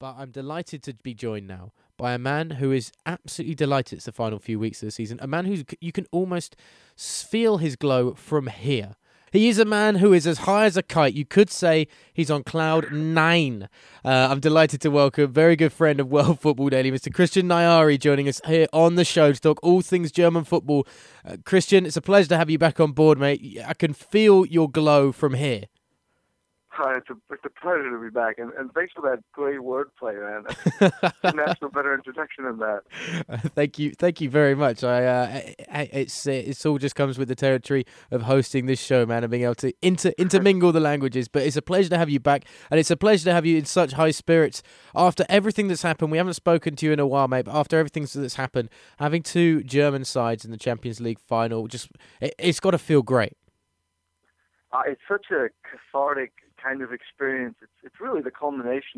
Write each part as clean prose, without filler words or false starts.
but I'm delighted to be joined now by a man who is absolutely delighted it's the final few weeks of the season. A man who you can almost feel his glow from here. He is a man who is as high as a kite. You could say he's on cloud nine. I'm delighted to welcome very good friend of World Football Daily, Mr. Christian Nyari, joining us here on the show to talk all things German football. Christian, it's a pleasure to have you back on board, mate. I can feel your glow from here. Hi, it's a pleasure to be back, and thanks for that great wordplay, man. Couldn't ask for a better introduction than that. Thank you very much. It's all just comes with the territory of hosting this show, man, and being able to intermingle the languages. But it's a pleasure to have you back, and it's a pleasure to have you in such high spirits after everything that's happened. We haven't spoken to you in a while, mate, but after everything that's happened, having two German sides in the Champions League final, it's got to feel great. It's such a cathartic kind of experience. It's really the culmination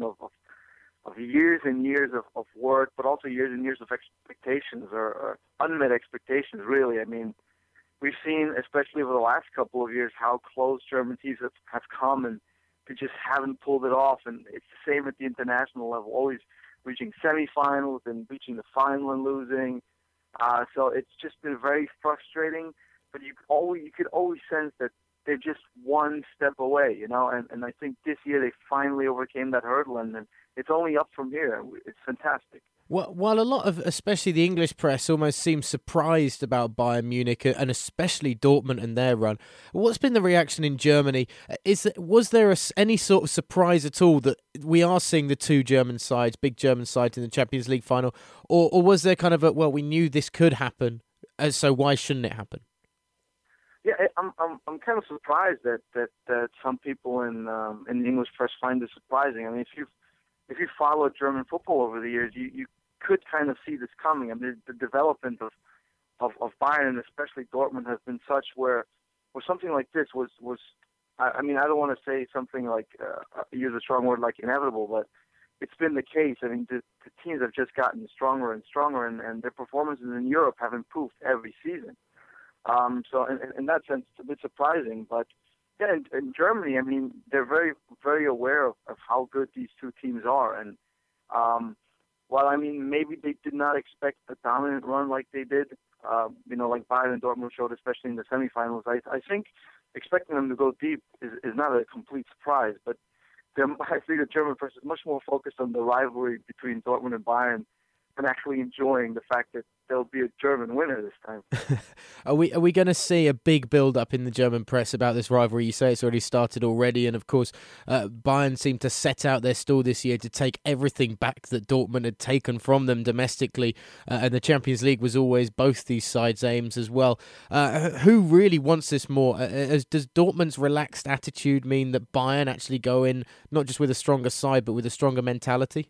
of years and years of work, but also years and years of expectations or unmet expectations, really. I mean, we've seen, especially over the last couple of years, how close German teams have come, and they just haven't pulled it off. And it's the same at the international level, always reaching semifinals and reaching the final and losing. So it's just been very frustrating, but you could always sense that they're just one step away, and I think this year they finally overcame that hurdle, and it's only up from here. It's fantastic. Well, while a lot of, especially the English press, almost seems surprised about Bayern Munich and especially Dortmund and their run, what's been the reaction in Germany? Was there any sort of surprise at all that we are seeing the two German sides, big German sides, in the Champions League final, or was there kind of we knew this could happen, so why shouldn't it happen? Yeah, I'm kind of surprised that some people in the English press find this surprising. I mean, if you followed German football over the years, you could kind of see this coming. I mean, the development of Bayern and especially Dortmund has been such where something like this was. I mean, I don't want to say something like use a strong word like inevitable, but it's been the case. I mean, the teams have just gotten stronger and stronger, and their performances in Europe have improved every season. So in that sense, it's a bit surprising. But yeah, in Germany, I mean, they're very, very aware of how good these two teams are. And while, I mean, maybe they did not expect a dominant run like they did, like Bayern and Dortmund showed, especially in the semifinals, I think expecting them to go deep is not a complete surprise. But I think the German press is much more focused on the rivalry between Dortmund and Bayern and actually enjoying the fact that there'll be a German winner this time. Are we going to see a big build up in the German press about this rivalry? You say it's already started already, and of course, Bayern seem to set out their stall this year to take everything back that Dortmund had taken from them domestically, and the Champions League was always both these sides' aims as well. Who really wants this more? Does Dortmund's relaxed attitude mean that Bayern actually go in not just with a stronger side but with a stronger mentality?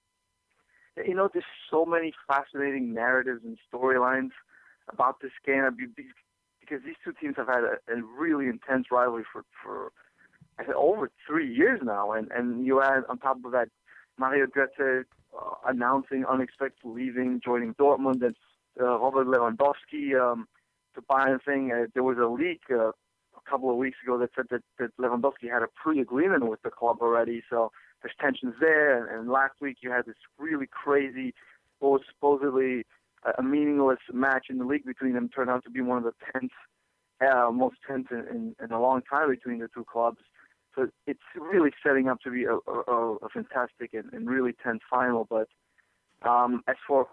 There's so many fascinating narratives and storylines about this game because these two teams have had a really intense rivalry for I think, over 3 years now, and you add on top of that Mario Götze announcing unexpected leaving, joining Dortmund, and Robert Lewandowski to Bayern thing. There was a leak a couple of weeks ago that said that Lewandowski had a pre-agreement with the club already, so there's tensions there. And last week you had this really crazy, what was supposedly a meaningless match in the league between them turned out to be one of the most tense in a long time between the two clubs. So it's really setting up to be a fantastic and really tense final. But as for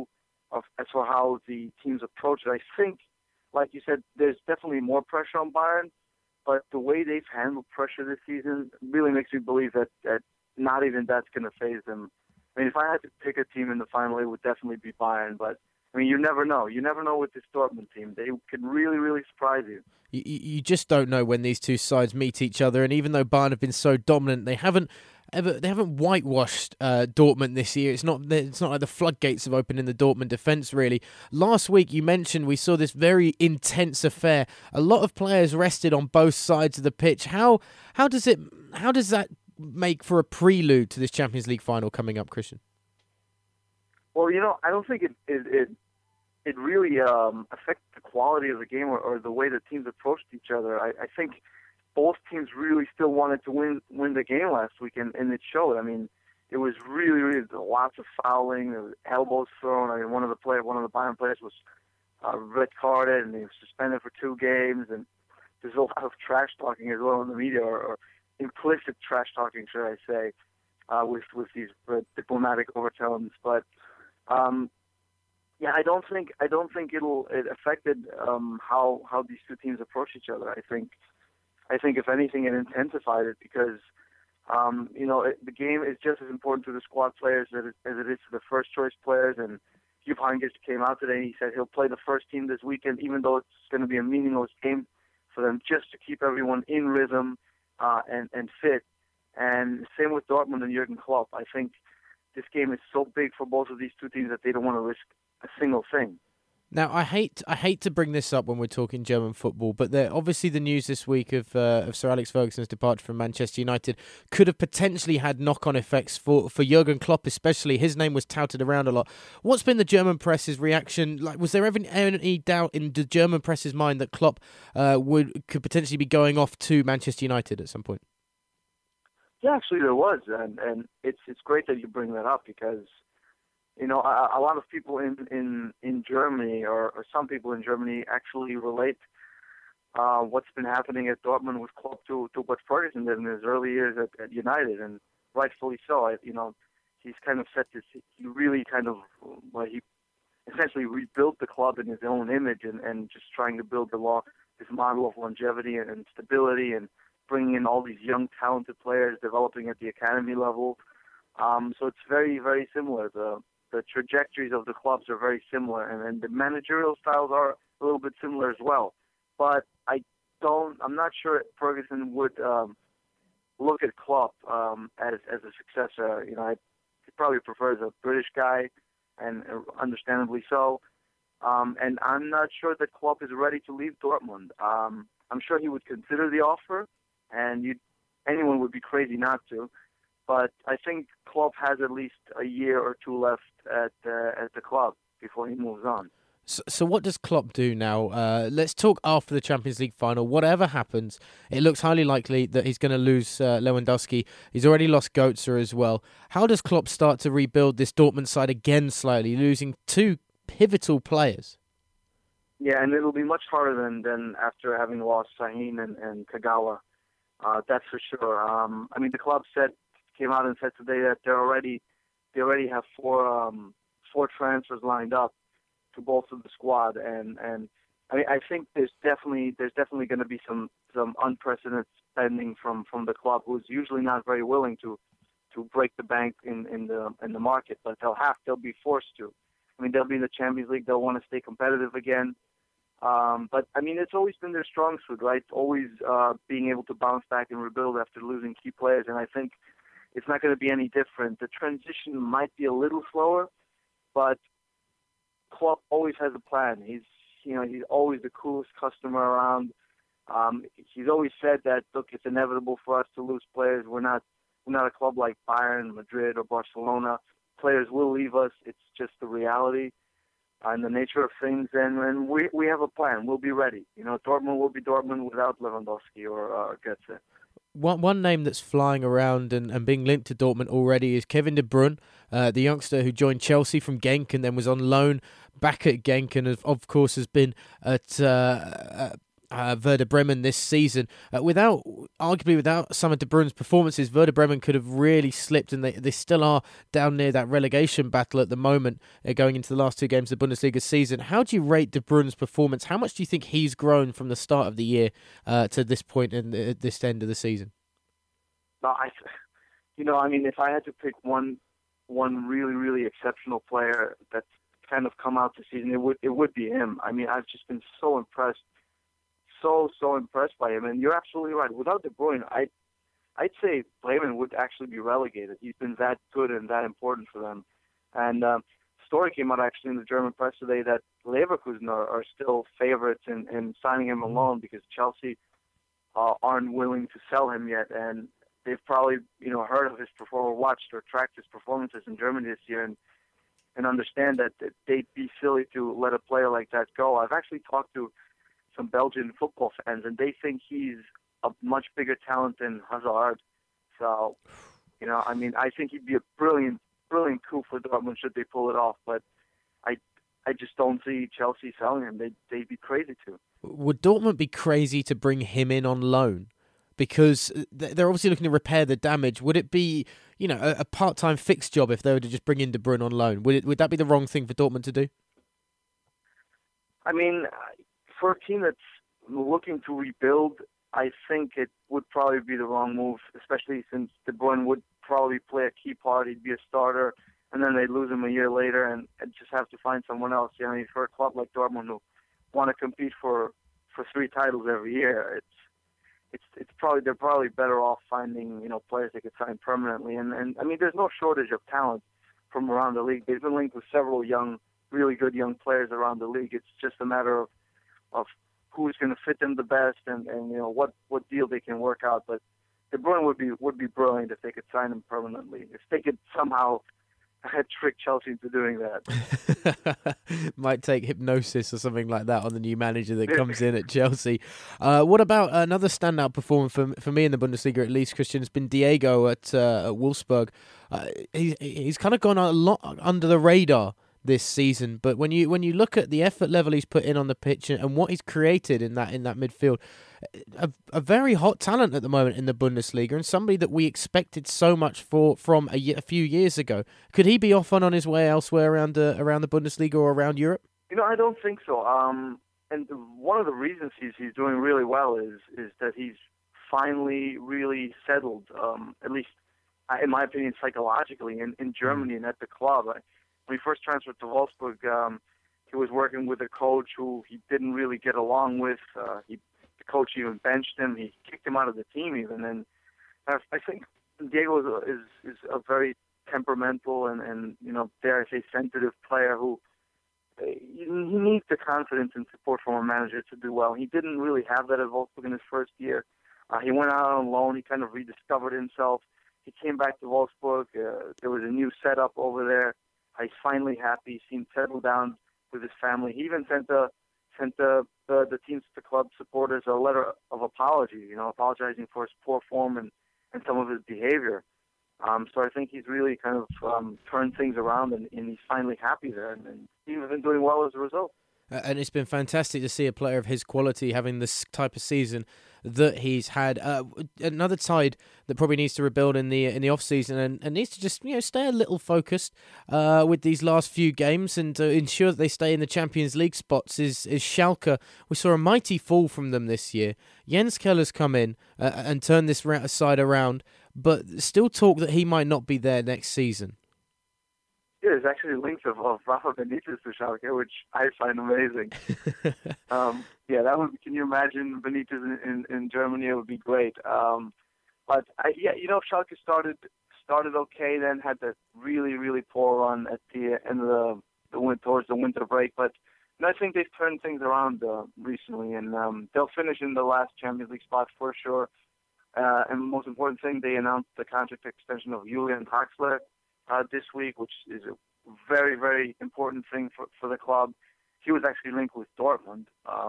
how the teams approach it, I think, like you said, there's definitely more pressure on Bayern. But the way they've handled pressure this season really makes me believe that not even that's going to faze them. I mean, if I had to pick a team in the final, it would definitely be Bayern. But I mean, you never know. You never know with this Dortmund team. They could really, really surprise you. You just don't know when these two sides meet each other. And even though Bayern have been so dominant, they haven't whitewashed Dortmund this year. It's not like the floodgates have opened in the Dortmund defence, really. Last week, you mentioned we saw this very intense affair. A lot of players rested on both sides of the pitch. How does that make for a prelude to this Champions League final coming up, Christian? Well, I don't think it really affects the quality of the game or the way the teams approached each other. I think both teams really still wanted to win the game last week, and it showed. I mean, it was really, really lots of fouling, there was elbows thrown. I mean, one of the Bayern players was red carded and he was suspended for 2 games. And there's a lot of trash talking as well in the media, or implicit trash talking, should I say, with these diplomatic overtones. But yeah, I don't think it affected how these two teams approach each other. I think if anything, it intensified it because the game is just as important to the squad players as it is to the first choice players. And Jupp Heynckes came out today and he said he'll play the first team this weekend, even though it's going to be a meaningless game for them, just to keep everyone in rhythm and fit. And same with Dortmund and Jurgen Klopp. I think this game is so big for both of these two teams that they don't want to risk a single thing. Now, I hate to bring this up when we're talking German football, but obviously the news this week of Sir Alex Ferguson's departure from Manchester United could have potentially had knock-on effects for Jurgen Klopp, especially. His name was touted around a lot. What's been the German press's reaction? Like, was there ever any doubt in the German press's mind that Klopp could potentially be going off to Manchester United at some point? Yeah, actually there was, and it's great that you bring that up because a lot of people in Germany or some people in Germany actually relate what's been happening at Dortmund with Klopp to what Ferguson did in his early years at United, and rightfully so. He's kind of set this. He really kind of he essentially rebuilt the club in his own image and just trying to build this model of longevity and stability and bringing in all these young talented players, developing at the academy level. So it's very, very similar. The trajectories of the clubs are very similar, and the managerial styles are a little bit similar as well. But I'm not sure Ferguson would look at Klopp as a successor. He probably prefers a British guy, and understandably so. And I'm not sure that Klopp is ready to leave Dortmund. I'm sure he would consider the offer, and anyone would be crazy not to. But I think Klopp has at least a year or two left at the club before he moves on. So what does Klopp do now? Let's talk after the Champions League final. Whatever happens, it looks highly likely that he's going to lose Lewandowski. He's already lost Götze as well. How does Klopp start to rebuild this Dortmund side again slightly, losing 2 pivotal players? Yeah, and it'll be much harder than after having lost Sahin and Kagawa. That's for sure. The club came out and said today that they already have 4 transfers lined up to bolster the squad, and I think there's definitely going to be some unprecedented spending from the club, who's usually not very willing to break the bank in the market, but they'll be forced to. They'll be in the Champions League. They'll want to stay competitive again. But it's always been their strong suit, right? Always being able to bounce back and rebuild after losing key players, and I think it's not going to be any different. The transition might be a little slower, but Klopp always has a plan. He's always the coolest customer around. He's always said that, look, it's inevitable for us to lose players. We're not a club like Bayern, Madrid, or Barcelona. Players will leave us. It's just the reality and the nature of things. And we have a plan. We'll be ready. Dortmund will be Dortmund without Lewandowski or Götze. One name that's flying around and being linked to Dortmund already is Kevin De Bruyne, the youngster who joined Chelsea from Genk and then was on loan back at Genk and of course has been at Werder Bremen this season. Arguably without some of De Bruyne's performances, Werder Bremen could have really slipped, and they still are down near that relegation battle at the moment, going into the last 2 games of the Bundesliga season. How do you rate De Bruyne's performance? How much do you think he's grown from the start of the year to this point in this end of the season? If I had to pick one really, really exceptional player that's kind of come out this season, it would be him. I've just been so impressed. So impressed by him, and you're absolutely right. Without De Bruyne, I'd say Bremen would actually be relegated. He's been that good and that important for them. And story came out actually in the German press today that Leverkusen are still favorites in signing him alone because Chelsea aren't willing to sell him yet, and they've probably heard of his performance, watched or tracked his performances in Germany this year, and understand that they'd be silly to let a player like that go. I've actually talked to some Belgian football fans, and they think he's a much bigger talent than Hazard. So I mean, I think he'd be a brilliant coup for Dortmund should they pull it off. But I I just don't see Chelsea selling him. They'd be crazy to. Would Dortmund be crazy to bring him in on loan? Because they're obviously looking to repair the damage. Would it be, a part-time fixed job if they were to just bring in De Bruyne on loan? Would that be the wrong thing for Dortmund to do? I mean, for a team that's looking to rebuild, I think it would probably be the wrong move, especially since De Bruyne would probably play a key part. He'd be a starter, and then they'd lose him a year later and just have to find someone else. For a club like Dortmund who want to compete for 3 titles every year, it's probably they're probably better off finding players they could sign permanently. And I mean, there's no shortage of talent from around the league. They've been linked with several really good young players around the league. It's just a matter of who's going to fit them the best and what deal they can work out. But De Bruyne would be brilliant if they could sign him permanently. If they could somehow trick Chelsea into doing that. Might take hypnosis or something like that on the new manager that comes in at Chelsea. What about another standout performer for me in the Bundesliga, at least, Christian, has been Diego at Wolfsburg. He's kind of gone a lot under the radar this season, but when you look at the effort level he's put in on the pitch and what he's created in that midfield, a very hot talent at the moment in the Bundesliga, and somebody that we expected so much from a few years ago. Could he be off on his way elsewhere around the Bundesliga or around Europe? I don't think so. And one of the reasons he's doing really well is that he's finally really settled, at least in my opinion, psychologically in Germany and at the club. When he first transferred to Wolfsburg, he was working with a coach who he didn't really get along with. The coach even benched him. He kicked him out of the team even. And I think Diego is a very temperamental and dare I say, sensitive player who he needs the confidence and support from a manager to do well. He didn't really have that at Wolfsburg in his first year. He went out on loan. He kind of rediscovered himself. He came back to Wolfsburg. There was a new setup over there. He's finally happy. He seemed settled down with his family. He even sent the teams, the club supporters, a letter of apology, apologizing for his poor form and some of his behavior. So I think he's really kind of turned things around, and he's finally happy there, and he's been doing well as a result. And it's been fantastic to see a player of his quality having this type of season that he's had. Another side that probably needs to rebuild in the off season and needs to just stay a little focused with these last few games and ensure that they stay in the Champions League spots is Schalke. We saw a mighty fall from them this year. Jens Keller's come in and turned this side around, but still talk that he might not be there next season. Yeah, there's actually links of Rafa Benitez to Schalke, which I find amazing. That would. Can you imagine Benitez in Germany? It would be great. But Schalke started okay, then had that really, really poor run at the end of towards the winter break. But I think they've turned things around recently, and they'll finish in the last Champions League spot for sure. And the most important thing, they announced the contract extension of Julian Draxler this week, which is a very, very important thing for the club. He was actually linked with Dortmund,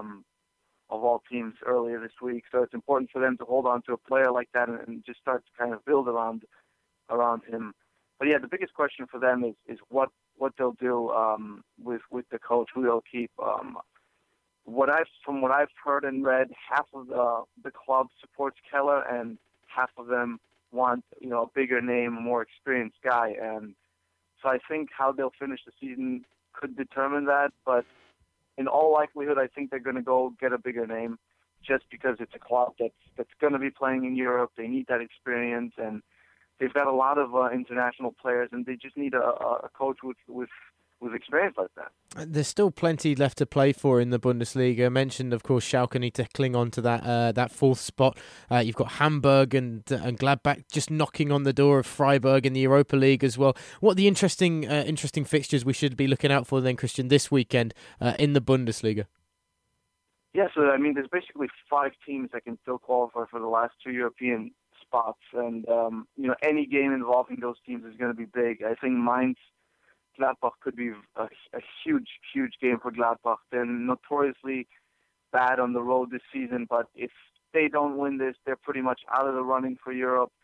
of all teams, earlier this week. So it's important for them to hold on to a player like that and just start to kind of build around him. But yeah, the biggest question for them is what they'll do with the coach, who they'll keep. From what I've heard and read, half of the club supports Keller and half of them want a bigger name, a more experienced guy, and so I think how they'll finish the season could determine that. But in all likelihood, I think they're going to go get a bigger name, just because it's a club that's going to be playing in Europe. They need that experience, and they've got a lot of international players, and they just need a coach with experience like that. There's still plenty left to play for in the Bundesliga. I mentioned, of course, Schalke need to cling on to that fourth spot. You've got Hamburg and Gladbach just knocking on the door of Freiburg in the Europa League as well. What are the interesting fixtures we should be looking out for then, Christian, this weekend in the Bundesliga? Yeah, so I mean, there's basically 5 teams that can still qualify for the last 2 European spots, and any game involving those teams is going to be big. I think Gladbach could be a huge, huge game for Gladbach. They're notoriously bad on the road this season, but if they don't win this, they're pretty much out of the running for Europe.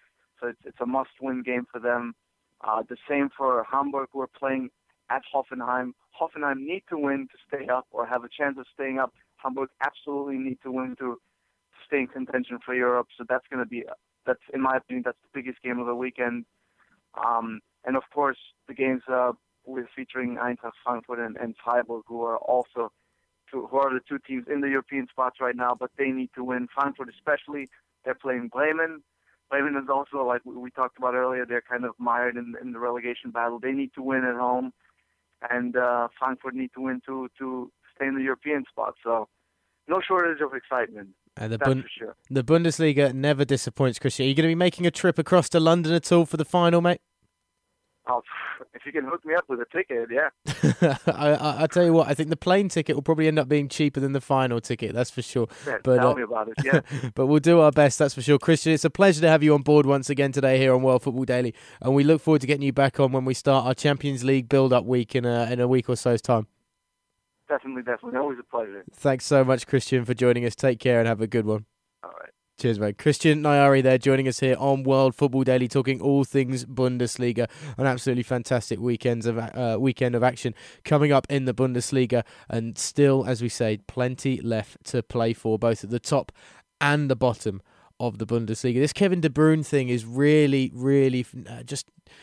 so it's a must-win game for them. The same for Hamburg, who are playing at Hoffenheim. Hoffenheim need to win to stay up or have a chance of staying up. Hamburg absolutely need to win to stay in contention for Europe. So that's going to be, in my opinion, that's the biggest game of the weekend. And of course, the games with featuring Eintracht Frankfurt and Freiburg, who are the two teams in the European spots right now, but they need to win. Frankfurt especially, they're playing Bremen. Bremen is also, like we talked about earlier, they're kind of mired in the relegation battle. They need to win at home, and Frankfurt need to win to stay in the European spot. So no shortage of excitement. And that's for sure. The Bundesliga never disappoints, Christian. Are you going to be making a trip across to London at all for the final, mate? Oh, if you can hook me up with a ticket, yeah. I tell you what, I think the plane ticket will probably end up being cheaper than the final ticket, that's for sure. Yeah, tell me about it, yeah. But we'll do our best, that's for sure. Christian, it's a pleasure to have you on board once again today here on World Football Daily, and we look forward to getting you back on when we start our Champions League build-up week in a week or so's time. Definitely. Always a pleasure. Thanks so much, Christian, for joining us. Take care and have a good one. All right. Cheers, mate. Christian Nyari there joining us here on World Football Daily, talking all things Bundesliga. An absolutely fantastic weekend of action coming up in the Bundesliga, and still, as we say, plenty left to play for, both at the top and the bottom of the Bundesliga. This Kevin De Bruyne thing is really, really just